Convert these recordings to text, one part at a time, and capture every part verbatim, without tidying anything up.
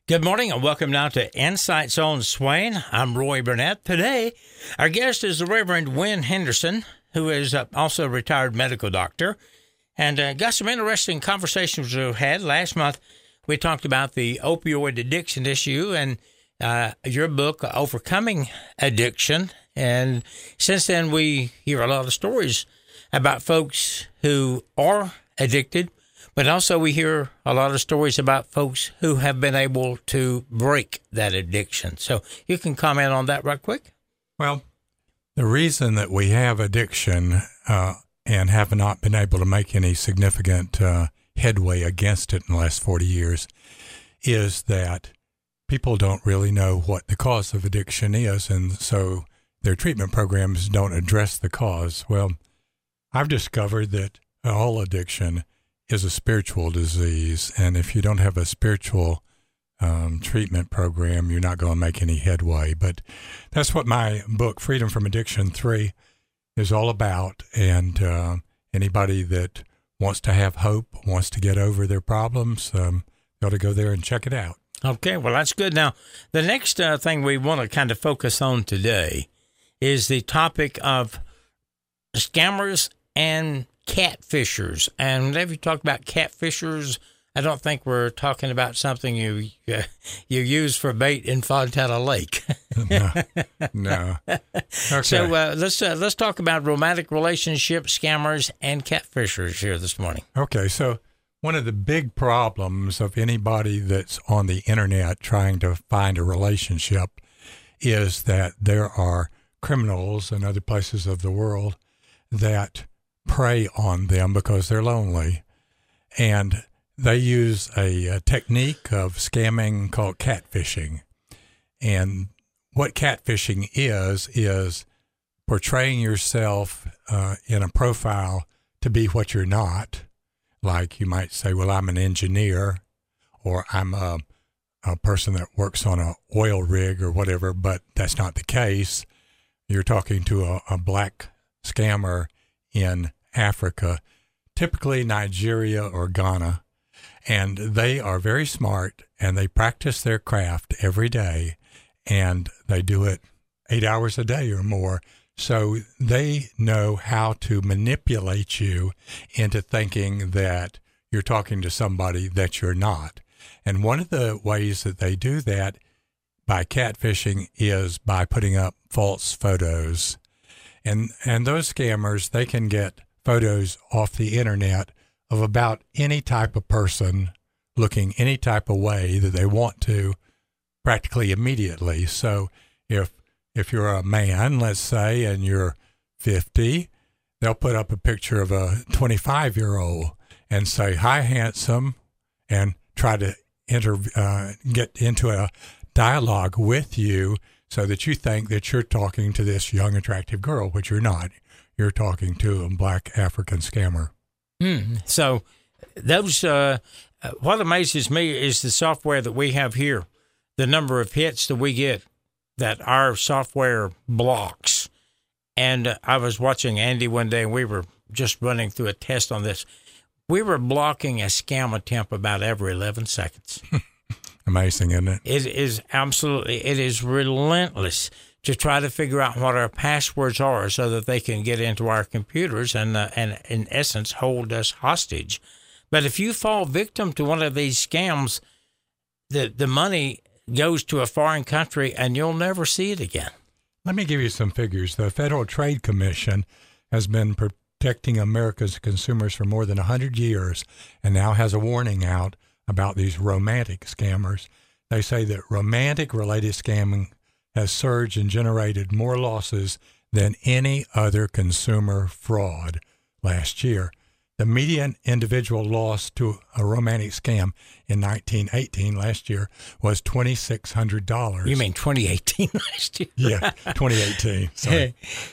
Good morning and welcome now to Insights on Swain. I'm Roy Burnett. Today, our guest is the Reverend Wynn Henderson, who is uh, also a retired medical doctor, and uh, got some interesting conversations we had. Last month, we talked about the opioid addiction issue and uh, your book, Overcoming Addiction. And since then, we hear a lot of stories about folks who are addicted, but also we hear a lot of stories about folks who have been able to break that addiction. So you can comment on that right quick. Well, the reason that we have addiction uh, and have not been able to make any significant uh, headway against it in the last forty years is that people don't really know what the cause of addiction is, and so their treatment programs don't address the cause. Well, I've discovered that all addiction is a spiritual disease, and if you don't have a spiritual um, treatment program, you're not going to make any headway. But that's what my book, Freedom from Addiction three, is all about, and uh, anybody that wants to have hope, wants to get over their problems, um, ought to go there and check it out. Okay, well, that's good. Now, the next uh, thing we want to kind of focus on today is the topic of scammers and catfishers. And whenever you talk about catfishers, I don't think we're talking about something you uh, you use for bait in Fontana Lake. no, no. Okay. So uh, let's uh, let's talk about romantic relationship scammers and catfishers here this morning. Okay, so one of the big problems of anybody that's on the internet trying to find a relationship is that there are criminals in other places of the world that prey on them because they're lonely, and they use a, a technique of scamming called catfishing. And what catfishing is is portraying yourself uh, in a profile to be what you're not. Like you might say, well, I'm an engineer, or I'm a, a person that works on an oil rig or whatever, but that's not the case. You're talking to a, a black scammer in Africa, typically Nigeria or Ghana, and they are very smart, and they practice their craft every day, and they do it eight hours a day or more. So they know how to manipulate you into thinking that you're talking to somebody that you're not. And one of the ways that they do that by catfishing is by putting up false photos. And and those scammers, they can get photos off the internet of about any type of person looking any type of way that they want to practically immediately. So if if you're a man, let's say, and you're fifty, they'll put up a picture of a twenty-five-year-old and say, hi, handsome, and try to enter, uh, get into a dialogue with you so that you think that you're talking to this young, attractive girl, which you're not. You're talking to a black African scammer. Mm. So those, uh, what amazes me is the software that we have here, the number of hits that we get that our software blocks. And uh, I was watching Andy one day, and we were just running through a test on this. We were blocking a scam attempt about every eleven seconds. Amazing, isn't it? It is absolutely, it is relentless to try to figure out what our passwords are so that they can get into our computers and, uh, and in essence, hold us hostage. But if you fall victim to one of these scams, the, the money goes to a foreign country and you'll never see it again. Let me give you some figures. The Federal Trade Commission has been protecting America's consumers for more than one hundred years and now has a warning out about these romantic scammers. They say that romantic-related scamming has surged and generated more losses than any other consumer fraud last year. The median individual loss to a romantic scam in nineteen eighteen, last year, was two thousand six hundred dollars. You mean twenty eighteen last year? Yeah, twenty eighteen. Sorry.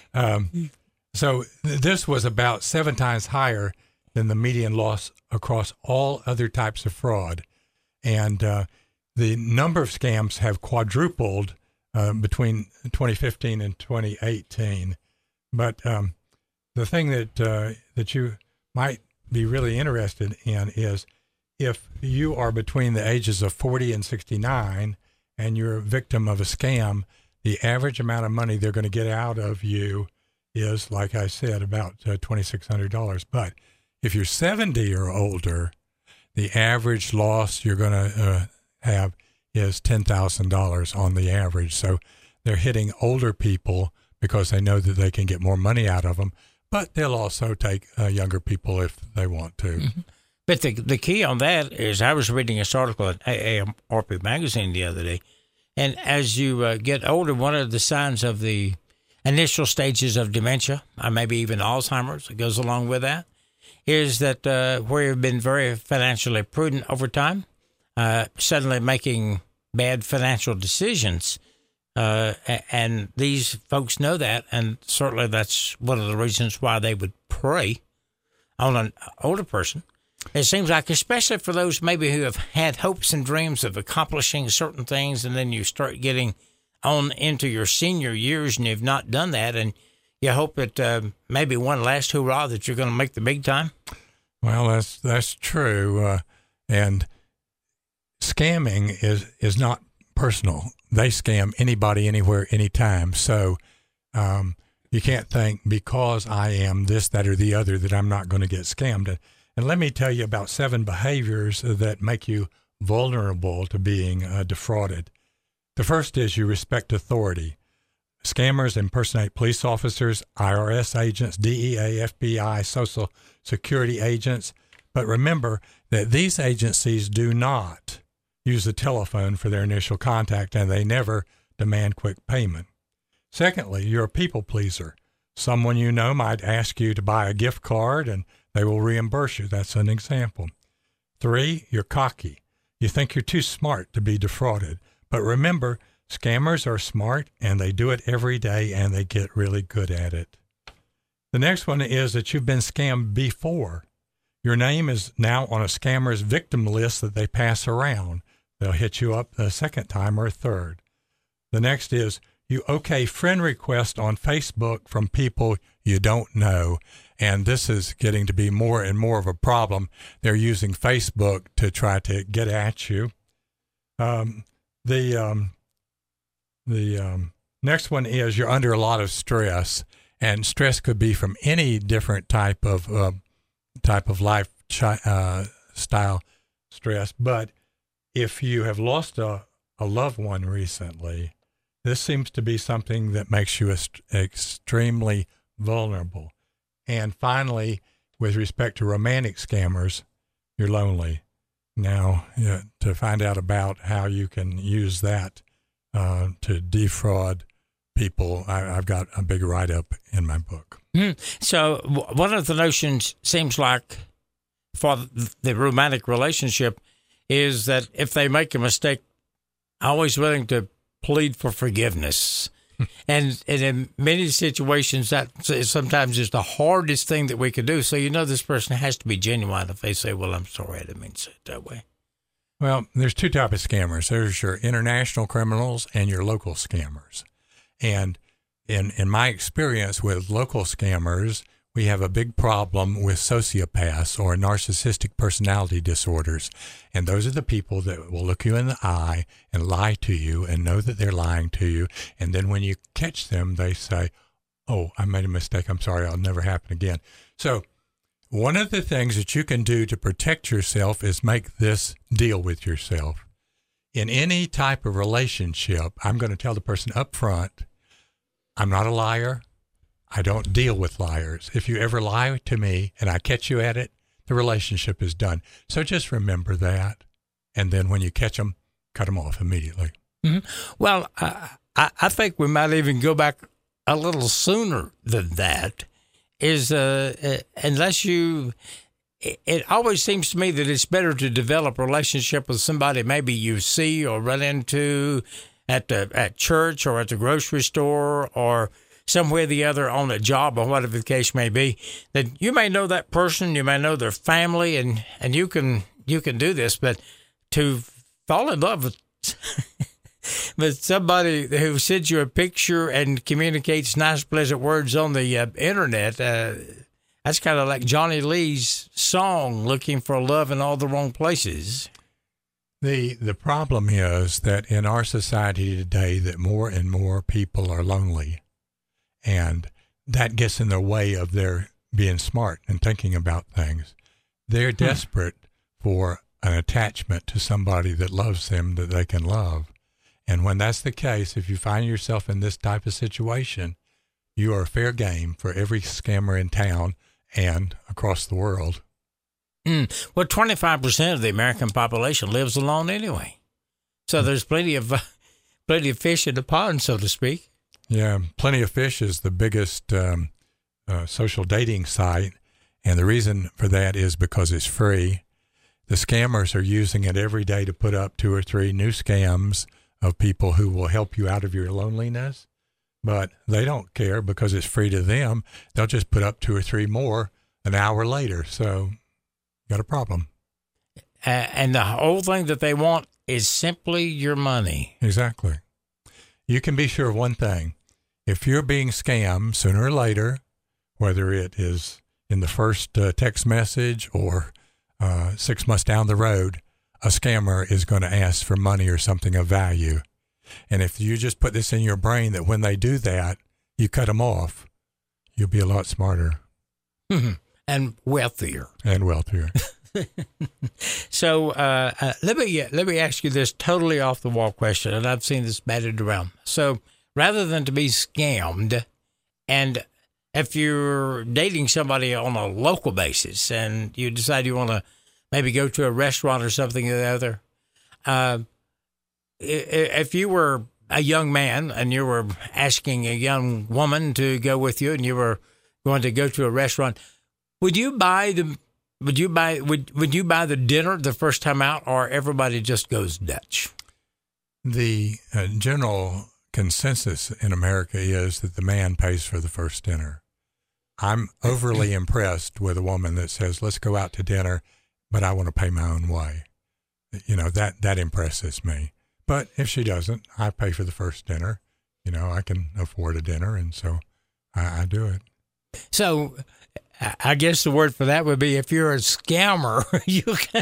Um, so th- this was about seven times higher than the median loss across all other types of fraud. And uh, the number of scams have quadrupled uh, between twenty fifteen and twenty eighteen. But um, the thing that uh, that you might be really interested in is if you are between the ages of forty and sixty-nine and you're a victim of a scam, the average amount of money they're going to get out of you is, like I said, about uh, twenty-six hundred dollars. But if you're seventy or older, the average loss you're going to uh, have is ten thousand dollars on the average. So they're hitting older people because they know that they can get more money out of them, but they'll also take uh, younger people if they want to. Mm-hmm. But the the key on that is, I was reading this article in A A R P magazine the other day, and as you uh, get older, one of the signs of the initial stages of dementia, or maybe even Alzheimer's, that goes along with that, is that uh, where you've been very financially prudent over time, uh, suddenly making bad financial decisions. Uh, and these folks know that, and certainly that's one of the reasons why they would prey on an older person. It seems like, especially for those maybe who have had hopes and dreams of accomplishing certain things, and then you start getting on into your senior years and you've not done that, and you hope that uh, maybe one last hurrah that you're going to make the big time. Well, that's that's true, uh, and scamming is is not personal. They scam anybody, anywhere, anytime. So um, you can't think because I am this, that, or the other that I'm not going to get scammed. And, and let me tell you about seven behaviors that make you vulnerable to being uh, defrauded. The first is you respect authority. Scammers impersonate police officers, I R S agents, D E A, F B I, Social Security agents. But remember that these agencies do not use the telephone for their initial contact, and they never demand quick payment. Secondly, you're a people pleaser. Someone you know might ask you to buy a gift card, and they will reimburse you. That's an example. Three, you're cocky. You think you're too smart to be defrauded. But remember, scammers are smart, and they do it every day, and they get really good at it. The next one is that you've been scammed before. Your name is now on a scammer's victim list that they pass around. They'll hit you up a second time or a third. The next is you okay friend requests on Facebook from people you don't know. And this is getting to be more and more of a problem. They're using Facebook to try to get at you. Um, the um, the um, next one is you're under a lot of stress. And stress could be from any different type of uh, type of life chi- uh, style stress. But if you have lost a, a loved one recently, this seems to be something that makes you est- extremely vulnerable. And finally, with respect to romantic scammers, you're lonely. Now, you know, to find out about how you can use that uh, to defraud people, I, I've got a big write-up in my book. Mm. So w- one of the notions seems like for the romantic relationship is that if they make a mistake, always willing to plead for forgiveness. and, and in many situations, that sometimes is the hardest thing that we could do. So you know this person has to be genuine if they say, well, I'm sorry, I didn't mean to say it that way. Well, there's two types of scammers. There's your international criminals and your local scammers. And in in my experience with local scammers, we have a big problem with sociopaths or narcissistic personality disorders. And those are the people that will look you in the eye and lie to you and know that they're lying to you. And then when you catch them, they say, oh, I made a mistake. I'm sorry. It'll never happen again. So one of the things that you can do to protect yourself is make this deal with yourself. In any type of relationship, I'm going to tell the person up front, I'm not a liar. I don't deal with liars. If you ever lie to me and I catch you at it, the relationship is done. So just remember that. And then when you catch them, cut them off immediately. Mm-hmm. Well, I, I think we might even go back a little sooner than that. Is uh, unless you, it always seems to me that it's better to develop a relationship with somebody maybe you see or run into at the at church or at the grocery store or somewhere or the other on a job or whatever the case may be, that you may know that person, you may know their family, and, and you can you can do this, but to fall in love with with somebody who sends you a picture and communicates nice, pleasant words on the uh, internet, uh, that's kind of like Johnny Lee's song looking for love in all the wrong places. The the problem is that in our society today that more and more people are lonely, and that gets in the way of their being smart and thinking about things. They're hmm. desperate for an attachment to somebody that loves them that they can love. And when that's the case, if you find yourself in this type of situation, you are fair game for every scammer in town and across the world. Mm. Well, twenty-five percent of the American population lives alone anyway. So mm. there's plenty of uh, plenty of fish in the pond, so to speak. Yeah, Plenty of Fish is the biggest um, uh, social dating site, and the reason for that is because it's free. The scammers are using it every day to put up two or three new scams of people who will help you out of your loneliness, but they don't care because it's free to them. They'll just put up two or three more an hour later, so you got a problem. Uh, and the whole thing that they want is simply your money. Exactly. You can be sure of one thing. If you're being scammed sooner or later, whether it is in the first uh, text message or uh, six months down the road, a scammer is going to ask for money or something of value. And if you just put this in your brain that when they do that, you cut them off, you'll be a lot smarter. And wealthier. And wealthier. So uh, uh, let me let me ask you this totally off the wall question, and I've seen this batted around. So rather than to be scammed, and if you're dating somebody on a local basis, and you decide you want to maybe go to a restaurant or something or the other, uh, if you were a young man and you were asking a young woman to go with you, and you were going to go to a restaurant, would you buy the Would you buy would would you buy the dinner the first time out, or everybody just goes Dutch? The uh, general consensus in America is that the man pays for the first dinner. I'm overly impressed with a woman that says, "Let's go out to dinner, but I want to pay my own way." You know, that that impresses me. But if she doesn't, I pay for the first dinner. You know, I can afford a dinner, and so I, I do it. So. I guess the word for that would be if you're a scammer, you can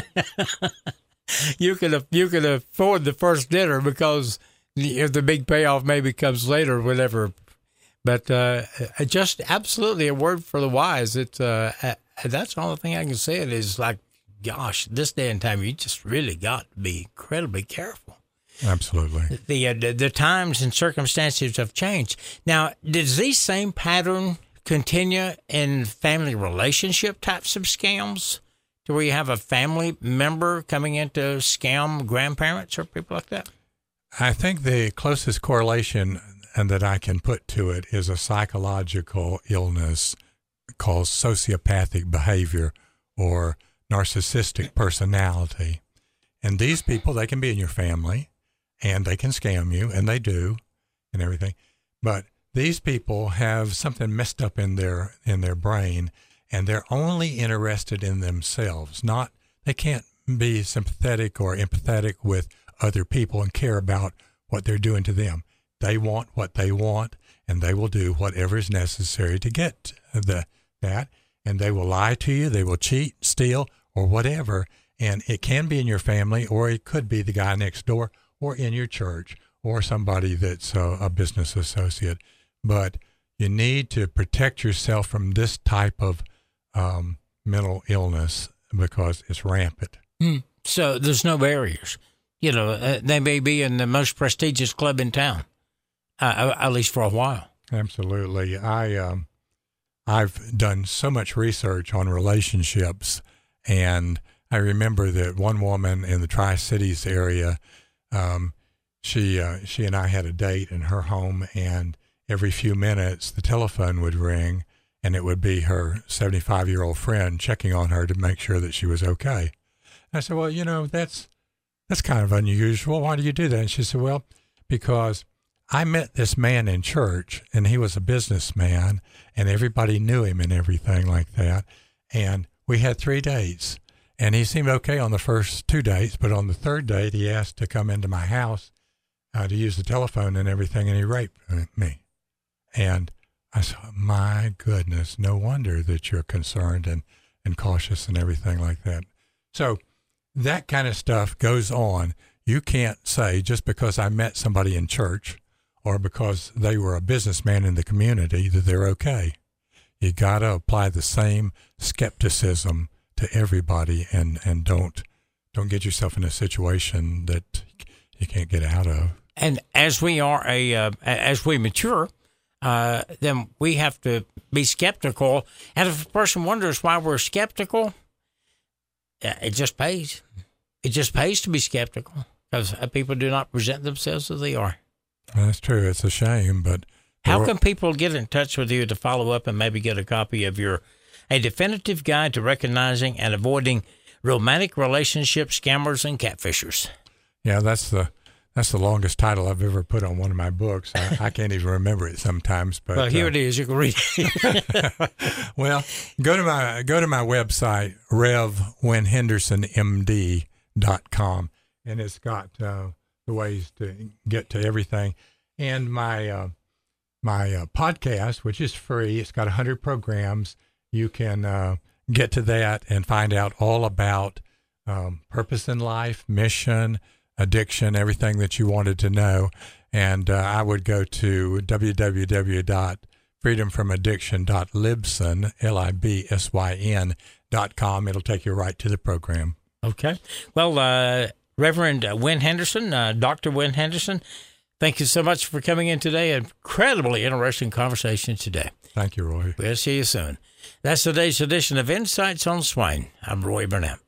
you can you can afford the first dinner because if the big payoff maybe comes later, whatever. But uh, just absolutely a word for the wise. It's uh, that's the only thing I can say. It is like, gosh, this day and time, you just really got to be incredibly careful. Absolutely. The uh, the, the times and circumstances have changed. Now, does these same pattern continue in family relationship types of scams, to where you have a family member coming in to scam grandparents or people like that? I think the closest correlation and that I can put to it is a psychological illness called sociopathic behavior or narcissistic personality. And these people, they can be in your family and they can scam you, and they do, and everything. But these people have something messed up in their in their brain, and they're only interested in themselves. Not they can't be sympathetic or empathetic with other people and care about what they're doing to them. They want what they want, and they will do whatever is necessary to get the that. And they will lie to you. They will cheat, steal, or whatever. And it can be in your family, or it could be the guy next door, or in your church, or somebody that's a, a business associate. But you need to protect yourself from this type of um, mental illness because it's rampant. Mm. So there's no barriers. You know, uh, they may be in the most prestigious club in town, uh, at least for a while. Absolutely. I, um, I've done so much research on relationships, and I remember that one woman in the Tri-Cities area, um, she uh, she and I had a date in her home, and every few minutes, the telephone would ring, and it would be her seventy-five-year-old friend checking on her to make sure that she was okay. And I said, well, you know, that's that's kind of unusual. Why do you do that? And she said, well, because I met this man in church, and he was a businessman, and everybody knew him and everything like that. And we had three dates, and he seemed okay on the first two dates, but on the third date, he asked to come into my house uh, to use the telephone and everything, and he raped me. And I said, my goodness, no wonder that you're concerned and, and cautious and everything like that. So that kind of stuff goes on. You can't say just because I met somebody in church or because they were a businessman in the community that they're okay. You got to apply the same skepticism to everybody, and, and don't don't get yourself in a situation that you can't get out of. And as we are a uh, as we mature, uh, then we have to be skeptical. And if a person wonders why we're skeptical, it just pays. It just pays to be skeptical because people do not present themselves as they are. That's true. It's a shame, but how can people get in touch with you to follow up and maybe get a copy of your A Definitive Guide to Recognizing and Avoiding Romantic Relationship Scammers and Catfishers? Yeah, that's the that's the longest title I've ever put on one of my books. I, I can't even remember it sometimes. But well, here uh, it is. You can read it. Well, go to my go to my website, rev win henderson m d dot com, and it's got uh, the ways to get to everything. And my uh, my uh, podcast, which is free, it's got one hundred programs. You can uh, get to that and find out all about um, purpose in life, mission, addiction, everything that you wanted to know. And uh, I would go to w w w dot freedom from addiction dot libsyn, L I B S Y N, dot com. It'll take you right to the program. Okay. Well, uh, Reverend Win Henderson, uh, Doctor Win Henderson, thank you so much for coming in today. Incredibly interesting conversation today. Thank you, Roy. We'll see you soon. That's today's edition of Insights on Swain. I'm Roy Burnett.